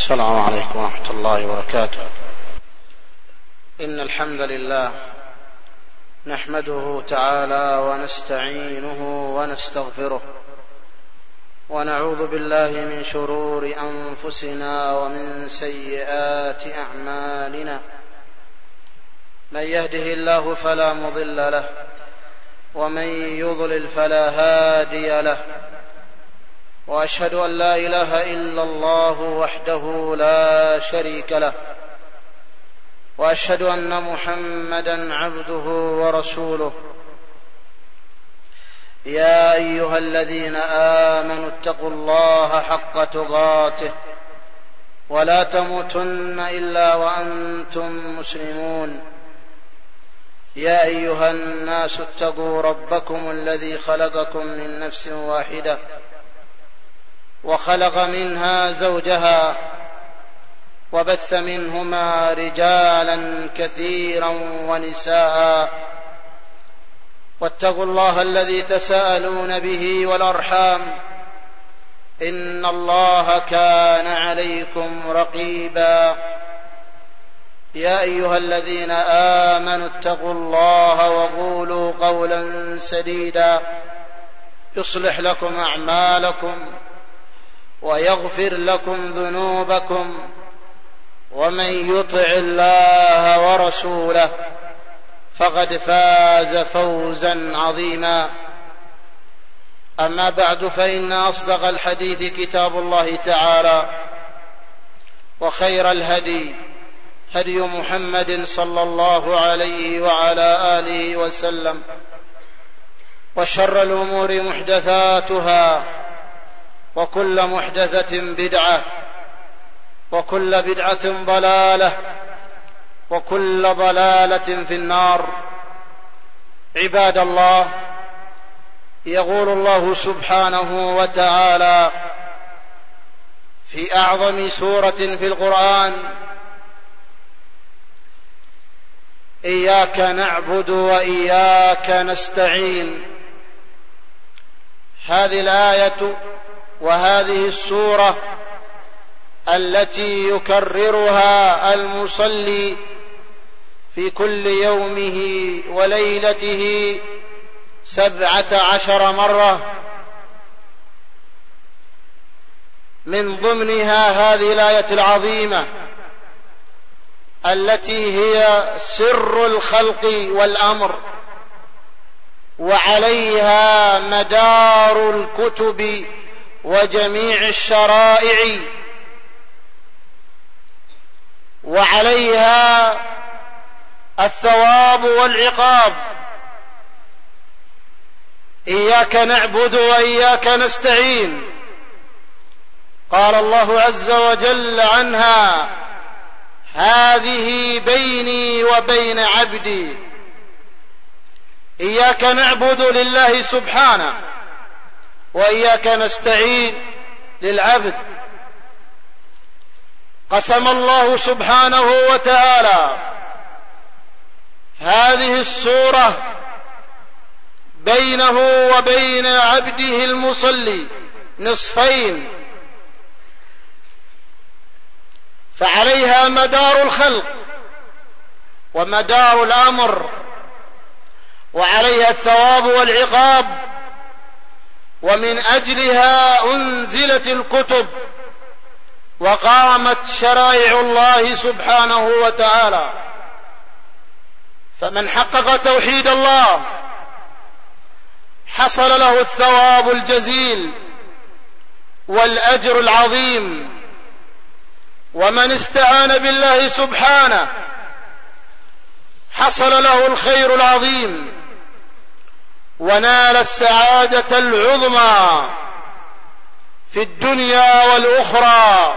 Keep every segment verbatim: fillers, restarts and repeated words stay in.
السلام عليكم ورحمة الله وبركاته. إن الحمد لله نحمده تعالى ونستعينه ونستغفره ونعوذ بالله من شرور أنفسنا ومن سيئات أعمالنا. من يهده الله فلا مضل له ومن يضلل فلا هادي له، وأشهد أن لا إله إلا الله وحده لا شريك له، وأشهد أن محمدا عبده ورسوله. يا أيها الذين آمنوا اتقوا الله حق تقاته ولا تموتن إلا وأنتم مسلمون. يا أيها الناس اتقوا ربكم الذي خلقكم من نفس واحدة وخلق منها زوجها وبث منهما رجالا كثيرا ونساء، واتقوا الله الذي تساءلون به والأرحام إن الله كان عليكم رقيبا. يا أيها الذين آمنوا اتقوا الله وقولوا قولا سديدا يصلح لكم أعمالكم ويغفر لكم ذنوبكم، ومن يطع الله ورسوله فقد فاز فوزا عظيما. أما بعد، فإن أصدق الحديث كتاب الله تعالى، وخير الهدي هدي محمد صلى الله عليه وعلى آله وسلم، وشر الأمور محدثاتها، وكل محدثة بدعة، وكل بدعة ضلالة، وكل ضلالة في النار. عباد الله، يقول الله سبحانه وتعالى في أعظم سورة في القرآن: إياك نعبد وإياك نستعين. هذه الآية وهذه السورة التي يكررها المصلي في كل يومه وليلته سبعة عشر مرة، من ضمنها هذه الآية العظيمة التي هي سر الخلق والأمر، وعليها مدار الكتب وجميع الشرائع، وعليها الثواب والعقاب. إياك نعبد وإياك نستعين. قال الله عز وجل عنها: هذه بيني وبين عبدي. إياك نعبد لله سبحانه، وإياك نستعين للعبد. قسم الله سبحانه وتعالى هذه السورة بينه وبين عبده المصلي نصفين، فعليها مدار الخلق ومدار الأمر، وعليها الثواب والعقاب، ومن أجلها أنزلت الكتب وقامت شرائع الله سبحانه وتعالى. فمن حقق توحيد الله حصل له الثواب الجزيل والأجر العظيم، ومن استعان بالله سبحانه حصل له الخير العظيم ونال السعادة العظمى في الدنيا والأخرى.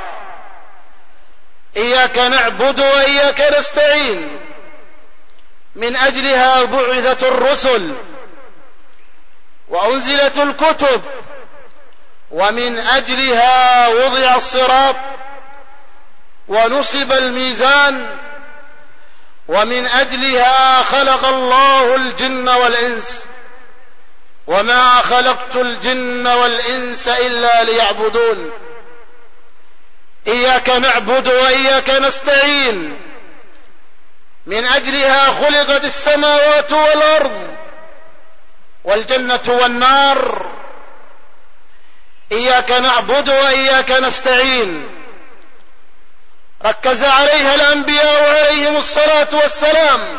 إياك نعبد وإياك نستعين، من أجلها بعثت الرسل وأنزلت الكتب، ومن أجلها وضع الصراط ونصب الميزان، ومن أجلها خلق الله الجن والإنس. وما خلقت الجن والإنس إلا ليعبدون. إياك نعبد وإياك نستعين، من أجلها خلقت السماوات والأرض والجنة والنار. إياك نعبد وإياك نستعين ركز عليها الأنبياء عليهم الصلاة والسلام: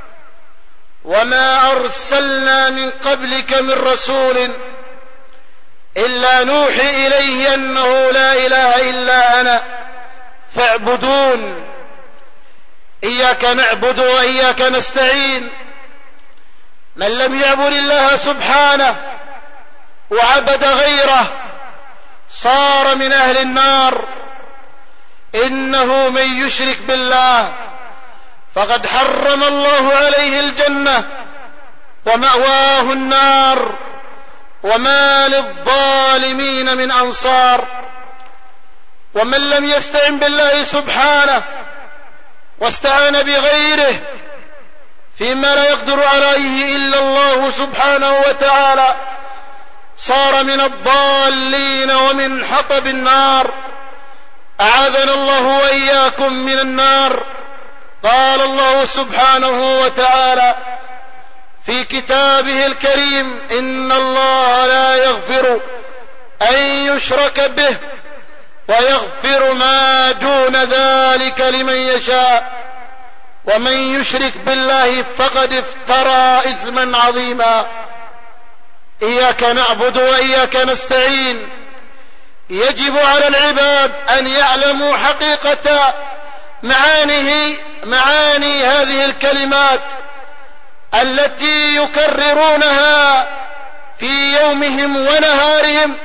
وما أرسلنا من قبلك من رسول إلا نوحي إليه أنه لا إله إلا أنا فاعبدون. إياك نعبد وإياك نستعين. من لم يعبد الله سبحانه وعبد غيره صار من أهل النار. إنه من يشرك بالله فقد حرم الله عليه الجنة ومأواه النار وما للظالمين من أنصار. ومن لم يستعن بالله سبحانه واستعان بغيره فيما لا يقدر عليه إلا الله سبحانه وتعالى صار من الضالين ومن حطب النار. أعاذنا الله وإياكم من النار. قال الله سبحانه وتعالى في كتابه الكريم: إن الله لا يغفر أن يشرك به ويغفر ما دون ذلك لمن يشاء ومن يشرك بالله فقد افترى إثما عظيما. إياك نعبد وإياك نستعين. يجب على العباد أن يعلموا حقيقة معانيه معاني هذه الكلمات التي يكررونها في يومهم ونهارهم،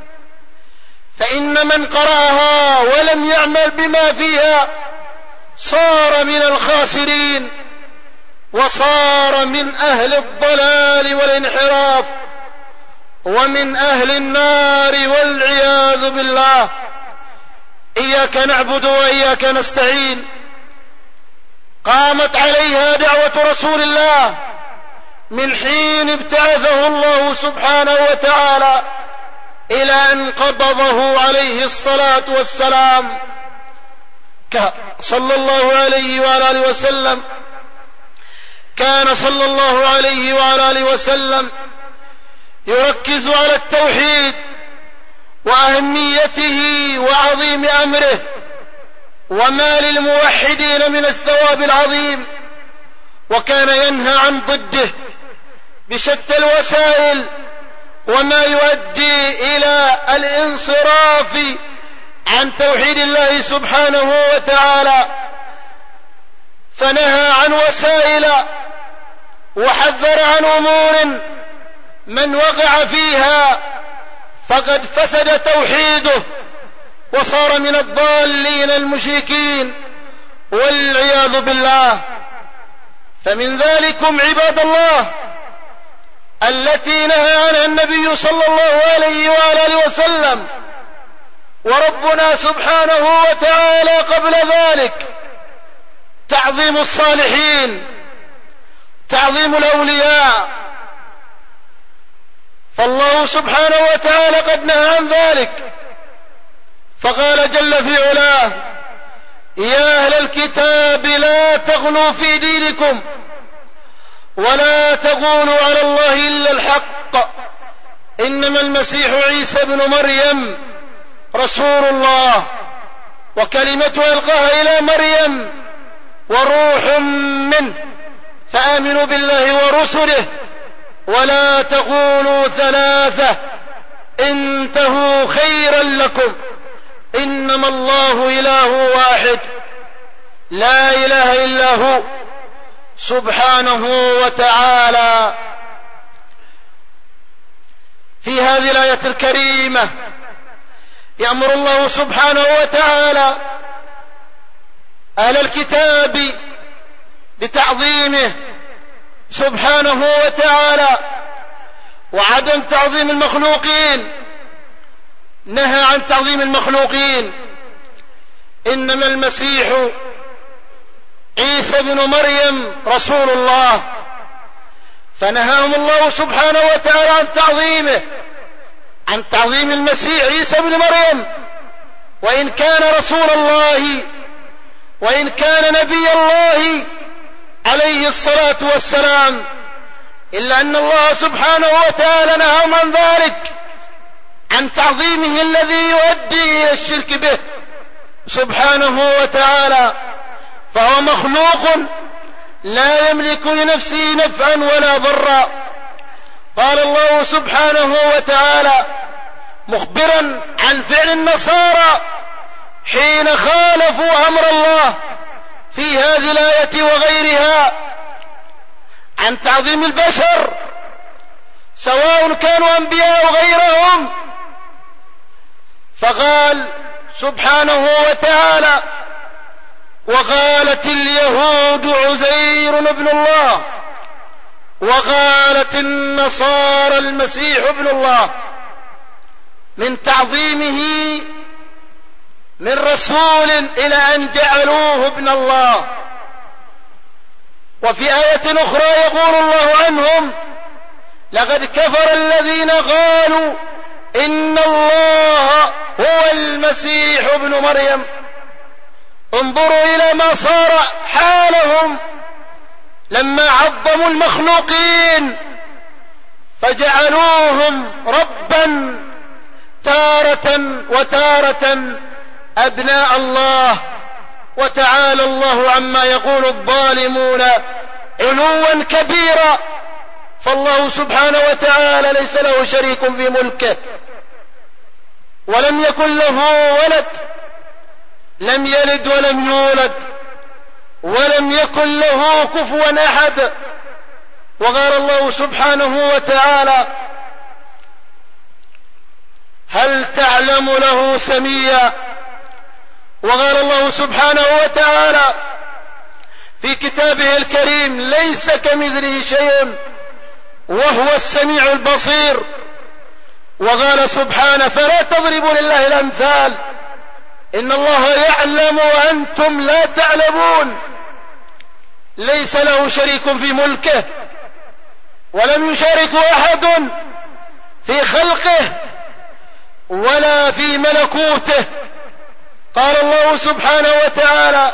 فإن من قرأها ولم يعمل بما فيها صار من الخاسرين وصار من أهل الضلال والانحراف ومن أهل النار والعياذ بالله. إياك نعبد وإياك نستعين قامت عليها دعوة رسول الله من حين ابتعثه الله سبحانه وتعالى إلى أن قبضه عليه الصلاة والسلام صلى الله عليه وعلى آله وسلم. كان صلى الله عليه وعلى آله وسلم يركز على التوحيد وأهميته وعظيم أمره وما للموحدين من الثواب العظيم، وكان ينهى عن ضده بشتى الوسائل وما يؤدي إلى الانصراف عن توحيد الله سبحانه وتعالى. فنهى عن وسائل وحذر عن أمور من وقع فيها فقد فسد توحيده وصار من الضالين المشركين والعياذ بالله. فمن ذلكم عباد الله التي نهى عنها النبي صلى الله عليه وآله وسلم وربنا سبحانه وتعالى قبل ذلك: تعظيم الصالحين، تعظيم الأولياء. فالله سبحانه وتعالى قد نهى عن ذلك فقال جل في علاه: يا أهل الكتاب لا تغلوا في دينكم ولا تقولوا على الله إلا الحق إنما المسيح عيسى بن مريم رسول الله وكلمته ألقاها إلى مريم وروح منه فآمنوا بالله ورسله ولا تقولوا ثلاثة انتهوا خيرا لكم إنما الله إله واحد لا إله إلا هو سبحانه وتعالى. في هذه الآية الكريمة يأمر الله سبحانه وتعالى أهل الكتاب بتعظيمه سبحانه وتعالى وعدم تعظيم المخلوقين. نهى عن تعظيم المخلوقين. إنما المسيح عيسى بن مريم رسول الله، فنهاهم الله سبحانه وتعالى عن تعظيمه، عن تعظيم المسيح عيسى بن مريم وإن كان رسول الله وإن كان نبي الله عليه الصلاة والسلام، إلا أن الله سبحانه وتعالى نهاهم عن ذلك، عن تعظيمه الذي يؤدي إلى الشرك به سبحانه وتعالى، فهو مخلوق لا يملك لنفسه نفعا ولا ضرا. قال الله سبحانه وتعالى مخبرا عن فعل النصارى حين خالفوا أمر الله في هذه الآية وغيرها عن تعظيم البشر سواء كانوا أنبياء أو غيرهم، فقال سبحانه وتعالى وقالت اليهود عزير ابن الله وقالت النصارى المسيح ابن الله، من تعظيمه من رسول إلى أن جعلوه ابن الله. وفي آية أخرى يقول الله عنهم لقد كفر الذين قالوا إن الله هو المسيح ابن مريم. انظروا إلى ما صار حالهم لما عظموا المخلوقين فجعلوهم ربا تارة وتارة أبناء الله، وتعالى الله عما يقول الظالمون علوا كبيرا. فالله سبحانه وتعالى ليس له شريك في ملكه، ولم يكن له ولد، لم يلد ولم يولد، ولم يكن له كفوا أحد. وقال الله سبحانه وتعالى هل تعلم له سميا. وقال الله سبحانه وتعالى في كتابه الكريم ليس كمثله شيء وهو السميع البصير. وقال سبحانه فلا تضربوا لله الأمثال إن الله يعلم وأنتم لا تعلمون. ليس له شريك في ملكه ولم يشاركه أحد في خلقه ولا في ملكوته. قال الله سبحانه وتعالى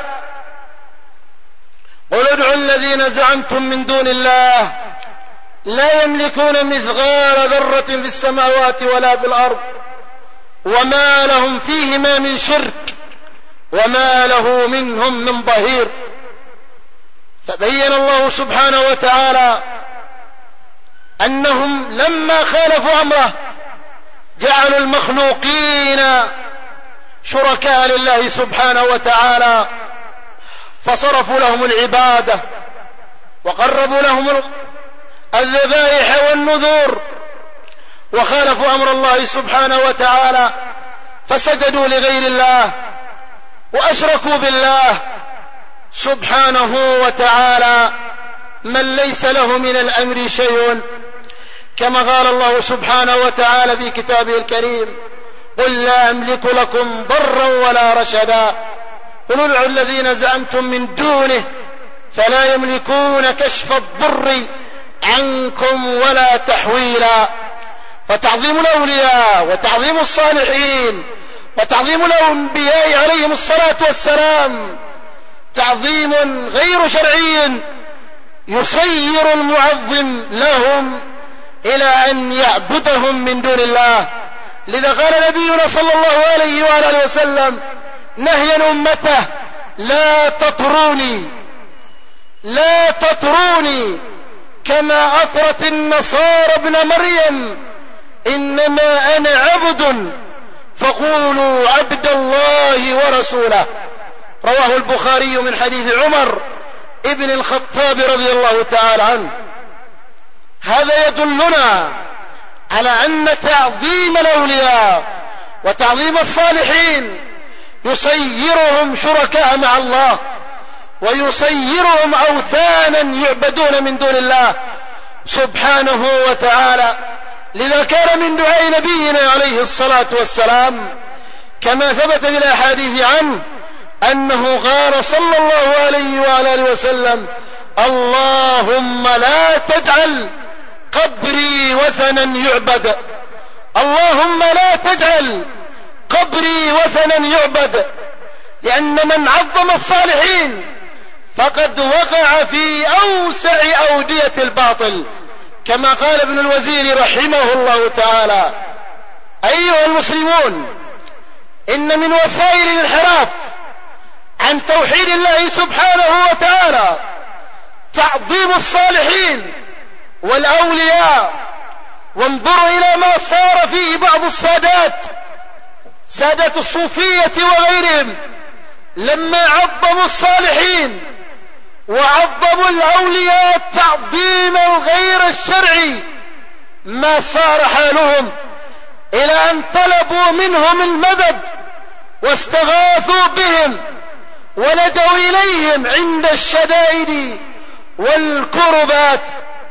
قل ادعوا الذين زعمتم من دون الله لا يملكون مثقال ذرة في السماوات ولا في الأرض وما لهم فيهما من شرك وما له منهم من ظهير. فبين الله سبحانه وتعالى أنهم لما خالفوا أمره جعلوا المخلوقين شركاء لله سبحانه وتعالى، فصرفوا لهم العبادة وقربوا لهم الذبائح والنذور، وخالفوا أمر الله سبحانه وتعالى فسجدوا لغير الله وأشركوا بالله سبحانه وتعالى من ليس له من الأمر شيء، كما قال الله سبحانه وتعالى في كتابه الكريم قل لا أملك لكم ضرا ولا رشدا قل ادعوا الذين زعمتم من دونه فلا يملكون كشف الضر عنكم ولا تحويلا. فتعظيم الأولياء وتعظيم الصالحين وتعظيم الأنبياء عليهم الصلاة والسلام تعظيم غير شرعي يصير المعظم لهم إلى أن يعبدهم من دون الله. لذا قال نبينا صلى الله عليه وآله وسلم نهيا أمته لا تطروني لا تطروني كما أطرت النصارى ابن مريم إنما أنا عبد فقولوا عبد الله ورسوله. رواه البخاري من حديث عمر ابن الخطاب رضي الله تعالى عنه. هذا يدلنا على أن تعظيم الأولياء وتعظيم الصالحين يصيرهم شركاء مع الله ويصيرهم أوثانا يعبدون من دون الله سبحانه وتعالى. لذا كان من دعاء نبينا عليه الصلاة والسلام كما ثبت في الأحاديث عنه أنه قال صلى الله عليه وآله وسلم اللهم لا تجعل قبري وثنا يعبد اللهم لا تجعل قبري وثنا يعبد، لأن من عظم الصالحين فقد وقع في أوسع أودية الباطل، كما قال ابن الوزير رحمه الله تعالى: أيها المسلمون، إن من وسائل الانحراف عن توحيد الله سبحانه وتعالى تعظيم الصالحين والأولياء. وانظروا إلى ما صار فيه بعض السادات، سادات الصوفية وغيرهم، لما عظموا الصالحين وعظموا الأولياء تعظيما غير الشرعي، ما صار حالهم إلى أن طلبوا منهم المدد واستغاثوا بهم ولجوا إليهم عند الشدائد والكربات.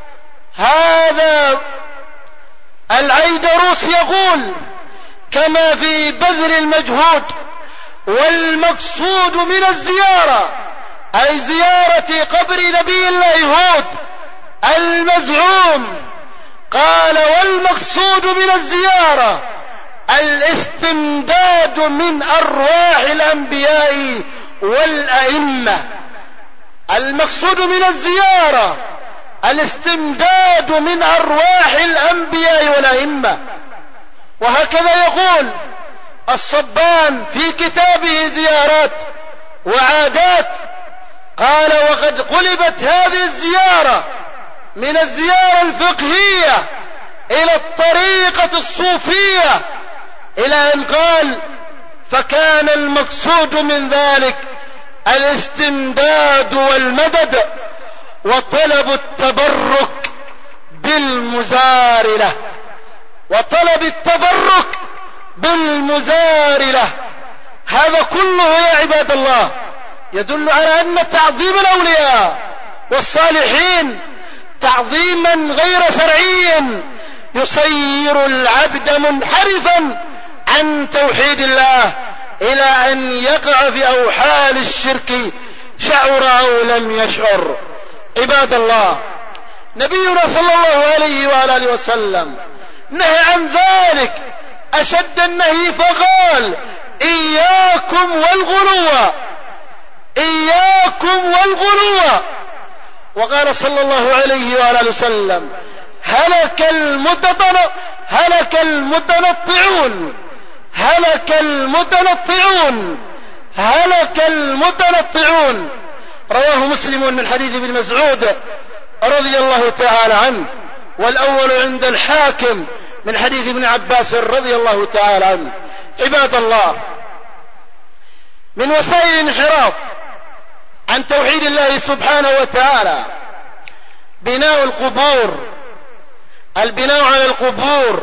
هذا العيدروس يقول كما في بذل المجهود: والمقصود من الزيارة، أي زيارة قبر نبي الله هود المزعوم، قال: والمقصود من الزيارة الاستمداد من أرواح الأنبياء والأئمة. المقصود من الزيارة الاستمداد من أرواح الأنبياء والأئمة. وهكذا يقول الصبان في كتابه زيارات وعادات، قال: وقد قلبت هذه الزيارة من الزيارة الفقهية إلى الطريقة الصوفية، إلى أن قال: فكان المقصود من ذلك الاستمداد والمدد وطلب التبرك بالمزار له، وطلب التبرك بالمزار له. هذا كله يا عباد الله يدل على أن تعظيم الأولياء والصالحين تعظيما غير شرعي يصير العبد منحرفا عن توحيد الله إلى أن يقع في أوحال الشرك شعر أو لم يشعر. عباد الله، نبينا صلى الله عليه وآله وسلم نهى عن ذلك أشد النهي، فقال: إياكم والغلو، إياكم والغلو. وقال صلى الله عليه وآله وسلم: هلك المتنطعون، هلك المتنطعون، هلك المتنطعون، هلك المتنطعون. رواه مسلم من حديث ابن مسعود رضي الله تعالى عنه، والأول عند الحاكم من حديث ابن عباس رضي الله تعالى عنه. عباد الله، من وسائل الانحراف عن توحيد الله سبحانه وتعالى بناء القبور، البناء على القبور،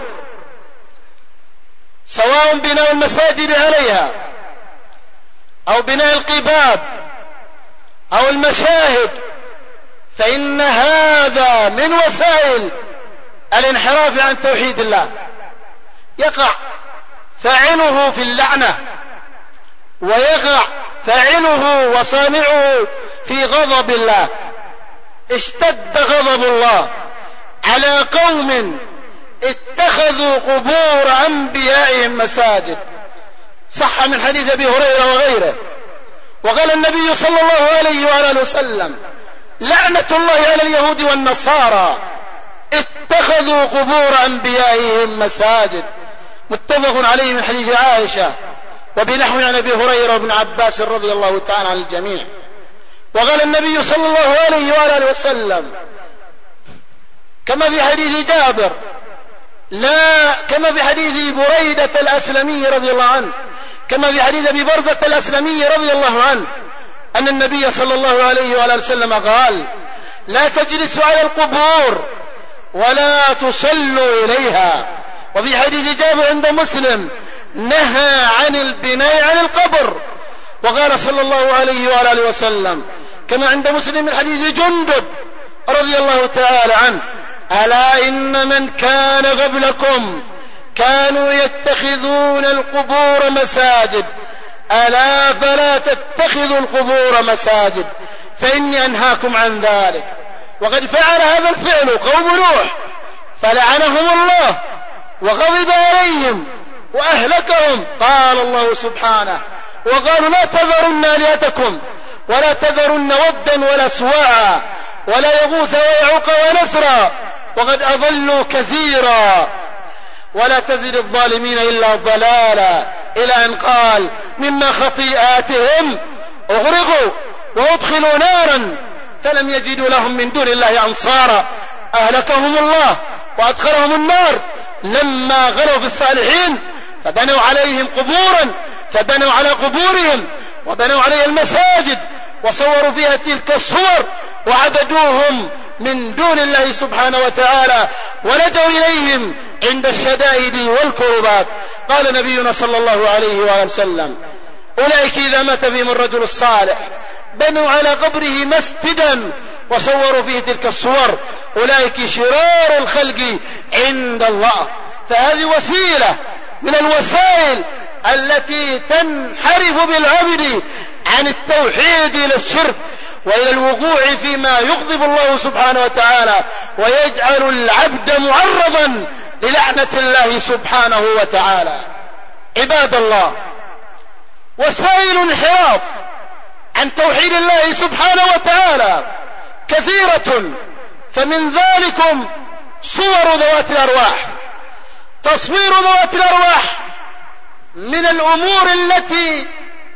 سواء بناء المساجد عليها أو بناء القباب أو المشاهد، فإن هذا من وسائل الانحراف عن توحيد الله. يقع فاعله في اللعنة، ويقع فاعله وصانعه في غضب الله. اشتد غضب الله على قوم اتخذوا قبور أنبيائهم مساجد. صح من حديث أبي هريرة وغيره. وقال النبي صلى الله عليه وآله وسلم: لعنة الله على اليهود والنصارى اتخذوا قبور أنبيائهم مساجد. متفق عليه من حديث عائشة وبنحو عن أبي هريرة وابن عباس رضي الله تعالى عن الجميع. وقال النبي صلى الله عليه وآله وسلم كما في حديث جابر، لا كما في حديث بريدة الأسلمي رضي الله عنه، كما في حديث أبي برزة الأسلمي رضي الله عنه، أن النبي صلى الله عليه وآله وسلم قال: لا تجلسوا على القبور ولا تصلوا إليها. وفي حديث جابر عند مسلم: نهى عن البناء على القبر. وقال صلى الله عليه وآله وسلم كما عند مسلم من حديث جندب رضي الله تعالى عنه: ألا إن من كان قبلكم كانوا يتخذون القبور مساجد، ألا فلا تتخذوا القبور مساجد فإني أنهاكم عن ذلك. وقد فعل هذا الفعل قوم نوح فلعنهم الله وغضب عليهم وأهلكهم. قال الله سبحانه: وقالوا لا تذرن آلهتكم ولا تذرن ودا ولا سواعا ولا يغوث ويعوق ونسرا وقد أضلوا كثيرا ولا تزد الظالمين إلا ضلالا، إلى أن قال: مما خطيئاتهم أغرقوا وأدخلوا نارا فلم يجدوا لهم من دون الله أنصارا. أهلكهم الله وأدخلهم النار لما غلوا في الصالحين فبنوا عليهم قبورا فبنوا على قبورهم وبنوا عليها المساجد وصوروا فيها تلك الصور وعبدوهم من دون الله سبحانه وتعالى ولجوا إليهم عند الشدائد والكربات. قال نبينا صلى الله عليه وآله وسلم: أولئك إذا مات فيهم الرجل الصالح بنوا على قبره مسجدا وصوروا فيه تلك الصور، أولئك شرار الخلق عند الله. فهذه وسيلة من الوسائل التي تنحرف بالعبد عن التوحيد إلى الشرك وإلى الوقوع فيما يغضب الله سبحانه وتعالى ويجعل العبد معرضا للعنة الله سبحانه وتعالى. عباد الله، وسائل الانحراف عن توحيد الله سبحانه وتعالى كثيرة، فمن ذلكم صور ذوات الأرواح. تصوير ذوات الأرواح من الأمور التي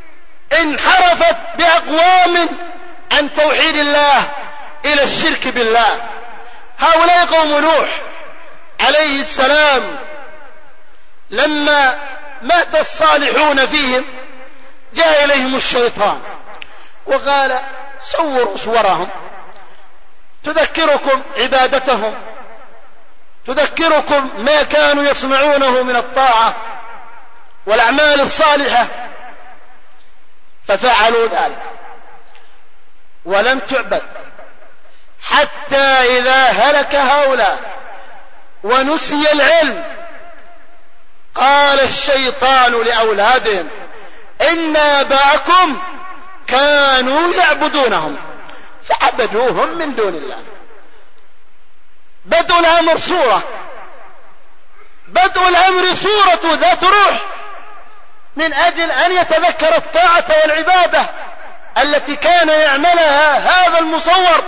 انحرفت بأقوام عن توحيد الله إلى الشرك بالله. هؤلاء قوم نوح عليه السلام لما مات الصالحون فيهم جاء إليهم الشيطان وقال: صوروا صورهم تذكركم عبادتهم، تذكركم ما كانوا يصنعونه من الطاعة والأعمال الصالحة. ففعلوا ذلك ولم تعبد حتى إذا هلك هؤلاء ونسي العلم قال الشيطان لأولادهم: إن آباءكم كانوا يعبدونهم فعبدوهم من دون الله. بدء الأمر صورة بدء الأمر صورة ذات روح من أجل أن يتذكر الطاعة والعبادة التي كان يعملها هذا المصور.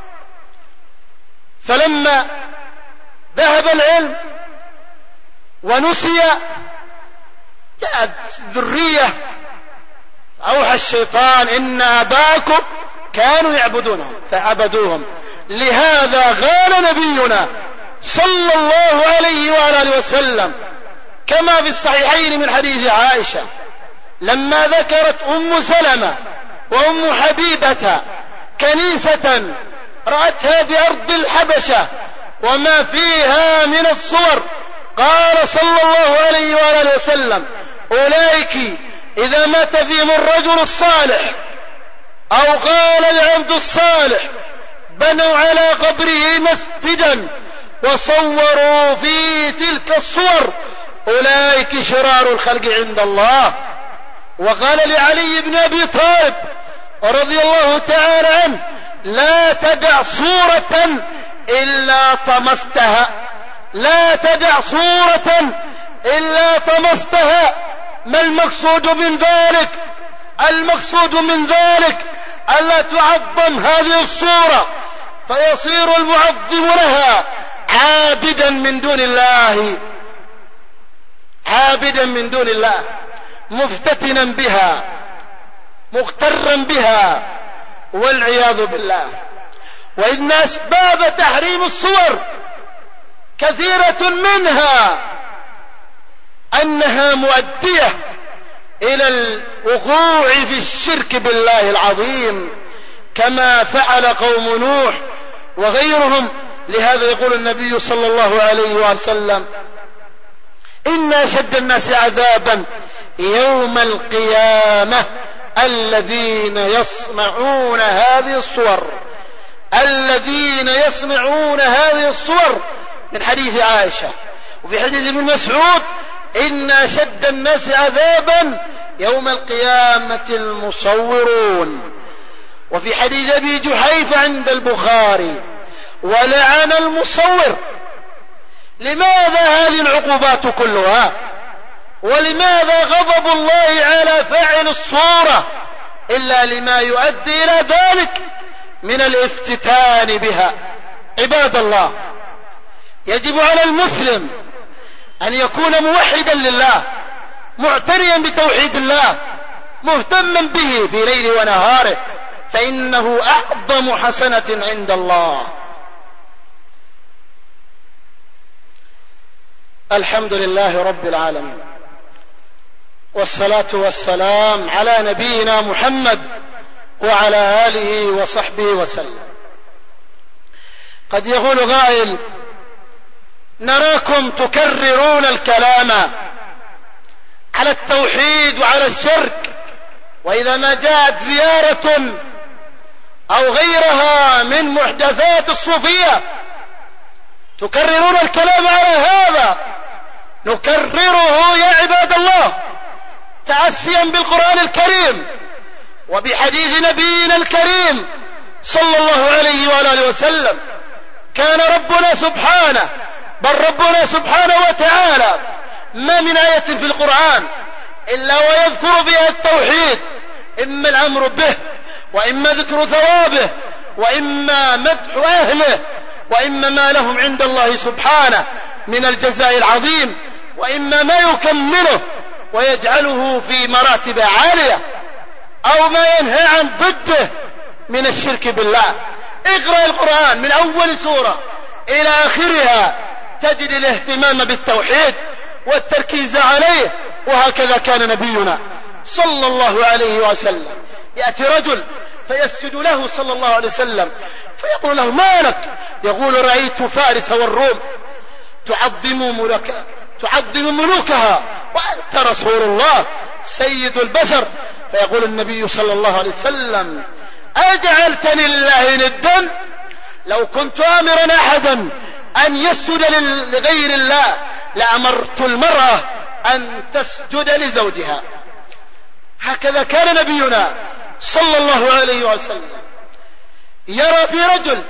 فلما ذهب العلم ونسي جاءت ذرية أوحى الشيطان: إن آباءكم كانوا يعبدونهم فعبدوهم. لهذا قال نبينا صلى الله عليه وآله وسلم كما في الصحيحين من حديث عائشة لما ذكرت أم سلمة وأم حبيبة كنيسة رأتها بأرض الحبشة وما فيها من الصور، قال صلى الله عليه وآله وسلم: أولئك إذا مات فيهم الرجل الصالح أو قال العبد الصالح بنوا على قبره مسجدا وصوروا فيه تلك الصور، أولئك شرار الخلق عند الله. وقال لعلي بن أبي طالب رضي الله تعالى عنه: لا تدع صورة إلا طمستها، لا تدع صورة إلا طمستها. ما المقصود من ذلك؟ المقصود من ذلك ألا تعظم هذه الصورة فيصير المعظم لها عابدا من دون الله، عابدا من دون الله، مفتتنا بها، مغترا بها، والعياذ بالله. وإن أسباب تحريم الصور كثيرة، منها أنها مؤدية إلى الوقوع في الشرك بالله العظيم كما فعل قوم نوح وغيرهم. لهذا يقول النبي صلى الله عليه وسلم: إن أشد الناس عذابا يوم القيامة الذين يصنعون هذه الصور، الذين يصنعون هذه الصور، من حديث عائشة. وفي حديث ابن مسعود: إن أشد الناس عذابا يوم القيامة المصورون. وفي حديث أبي جحيفة عند البخاري: ولعن المصور. لماذا هذه العقوبات كلها؟ ولماذا غضب الله على فاعل الصورة إلا لما يؤدي إلى ذلك من الافتتان بها؟ عباد الله، يجب على المسلم أن يكون موحدا لله، معتنيا بتوحيد الله، مهتما به في ليل ونهاره، فإنه أعظم حسنة عند الله. الحمد لله رب العالمين، والصلاة والسلام على نبينا محمد وعلى آله وصحبه وسلم. قد يقول قائل: نراكم تكررون الكلام على التوحيد وعلى الشرك، وإذا ما جاءت زيارة أو غيرها من محدثات الصوفية تكررون الكلام على هذا. نكرره يا عباد الله تأسيا بالقرآن الكريم وبحديث نبينا الكريم صلى الله عليه وآله وسلم. كان ربنا سبحانه بل ربنا سبحانه وتعالى ما من آية في القرآن إلا ويذكر بها التوحيد، إما الأمر به، وإما ذكر ثوابه، وإما مدح أهله، وإما ما لهم عند الله سبحانه من الجزاء العظيم، وإما ما يكمله ويجعله في مراتب عالية، أو ما ينهى عن ضده من الشرك بالله. اقرأ القرآن من أول سورة إلى آخرها تجد الاهتمام بالتوحيد والتركيز عليه. وهكذا كان نبينا صلى الله عليه وسلم. يأتي رجل فيسجد له صلى الله عليه وسلم فيقول له: ما لك؟ يقول: رأيت فارس والروم تعظم ملك تعظم ملوكها وأنت رسول الله سيد البشر. فيقول النبي صلى الله عليه وسلم: أجعلتني لله ندا؟ لو كنت آمرا أحدا أن يسجد لغير الله لأمرت المرأة أن تسجد لزوجها. هكذا كان نبينا صلى الله عليه وسلم يرى في رجل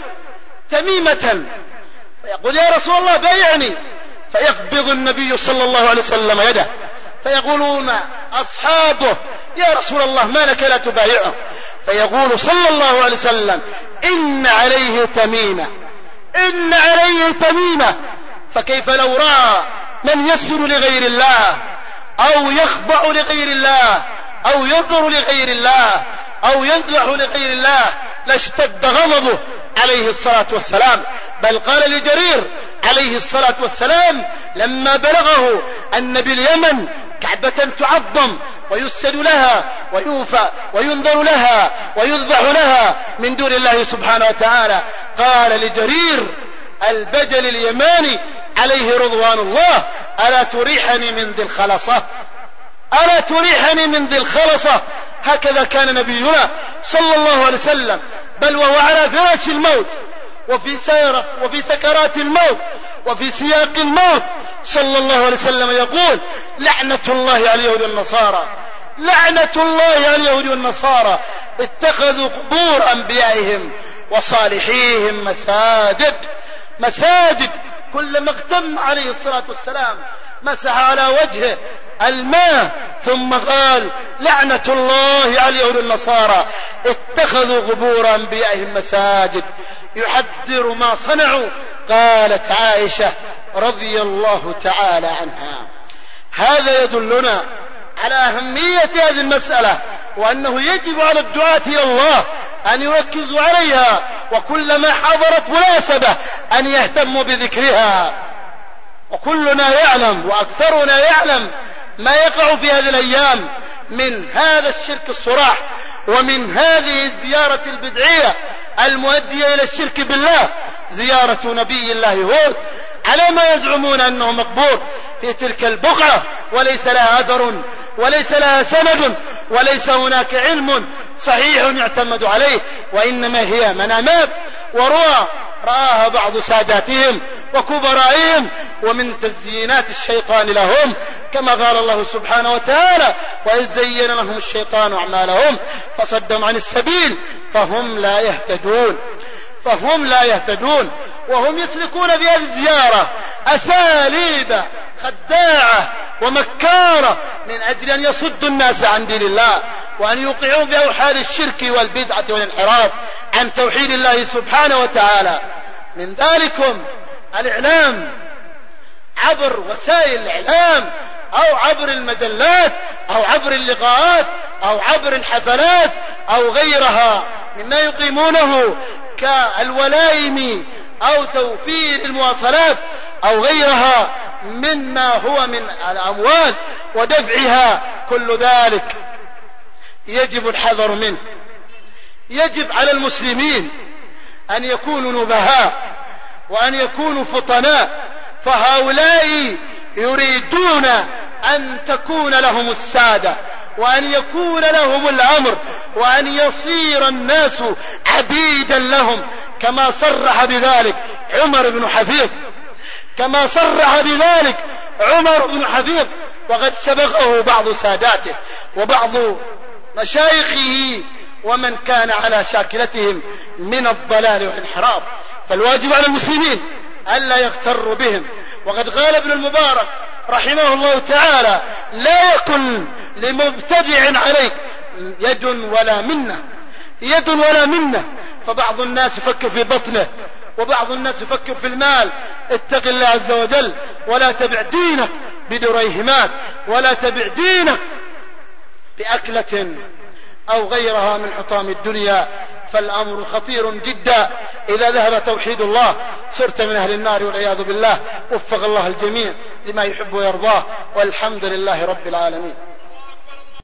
تميمة فيقول: يا رسول الله بايعني. فيقبض النبي صلى الله عليه وسلم يده، فيقولون أصحابه: يا رسول الله ما لك لا تبايعه؟ فيقول صلى الله عليه وسلم: إن عليه تميمة، إن عليه تميمة. فكيف لو رأى من يسجد لغير الله أو يخضع لغير الله أو ينظر لغير الله أو يذبح لغير الله لاشتد غضبه عليه الصلاة والسلام. بل قال لجرير عليه الصلاة والسلام لما بلغه أن باليمن كعبة تعظم ويسجد لها ويوفى وينظر لها ويذبح لها من دون الله سبحانه وتعالى، قال لجرير البجل اليماني عليه رضوان الله: ألا تريحني من ذي الخلصة، ألا تريحني من ذي الخلصة. هكذا كان نبينا صلى الله عليه وسلم، بل وهو على فراش الموت وفي سيرة وفي سكرات الموت وفي سياق الموت صلى الله عليه وسلم يقول: لعنة الله على اليهود والنصارى، لعنة الله على اليهود والنصارى اتخذوا قبور أنبيائهم وصالحيهم مساجد. مساجد. كلما اغتم عليه الصلاة والسلام مسح على وجهه الماء ثم قال: لعنة الله على اليهود والنصارى اتخذوا قبور أنبيائهم مساجد. يحذر ما صنعوا. قالت عائشة رضي الله تعالى عنها. هذا يدلنا على أهمية هذه المسألة، وأنه يجب على الدعاة إلى الله أن يركزوا عليها، وكلما حضرت مناسبة أن يهتموا بذكرها. وكلنا يعلم وأكثرنا يعلم ما يقع في هذه الأيام من هذا الشرك الصراح ومن هذه الزيارة البدعية المؤدية إلى الشرك بالله، زيارة نبي الله هود على ما يزعمون أنه مقبور في تلك البقعة وليس لها أثر وليس لها سند وليس هناك علم صحيح يعتمد عليه، وإنما هي منامات ورؤى رآها بعض ساداتهم وكبرائهم ومن تزيينات الشيطان لهم، كما قال الله سبحانه وتعالى: وإذ زين لهم الشيطان أعمالهم فصدهم عن السبيل فهم لا يهتدون. فهم لا يهتدون وهم يسلكون بهذه الزيارة أساليب خداعة ومكارة من أجل أن يصدوا الناس عن دين الله وأن يوقعوا بأوحال الشرك والبدعة والانحراف عن توحيد الله سبحانه وتعالى. من ذلكم الإعلام عبر وسائل الإعلام أو عبر المجلات أو عبر اللقاءات أو عبر الحفلات أو غيرها مما يقيمونه كالولائم أو توفير المواصلات أو غيرها مما هو من الأموال ودفعها. كل ذلك يجب الحذر منه. يجب على المسلمين أن يكونوا نبهاء وأن يكونوا فطناء، فهؤلاء يريدون أن تكون لهم السادة وأن يكون لهم الأمر وأن يصير الناس عبيدا لهم، كما صرح بذلك عمر بن حفيظ كما صرح بذلك عمر بن حفيظ وقد سبقه بعض ساداته وبعض مشايخه ومن كان على شاكلتهم من الضلال والانحراف. فالواجب على المسلمين ألا يغتروا بهم. وقد قال ابن المبارك رحمه الله تعالى: لا يكن لمبتدع عليك يد ولا منة يد ولا منة. فبعض الناس يفكر في بطنه وبعض الناس يفكر في المال. اتق الله عز وجل ولا تبع دينك بدريهمات ولا تبع دينك بأكلة أو غيرها من حطام الدنيا، فالأمر خطير جدا. إذا ذهب توحيد الله صرت من أهل النار والعياذ بالله. وفق الله الجميع لما يحب ويرضاه، والحمد لله رب العالمين.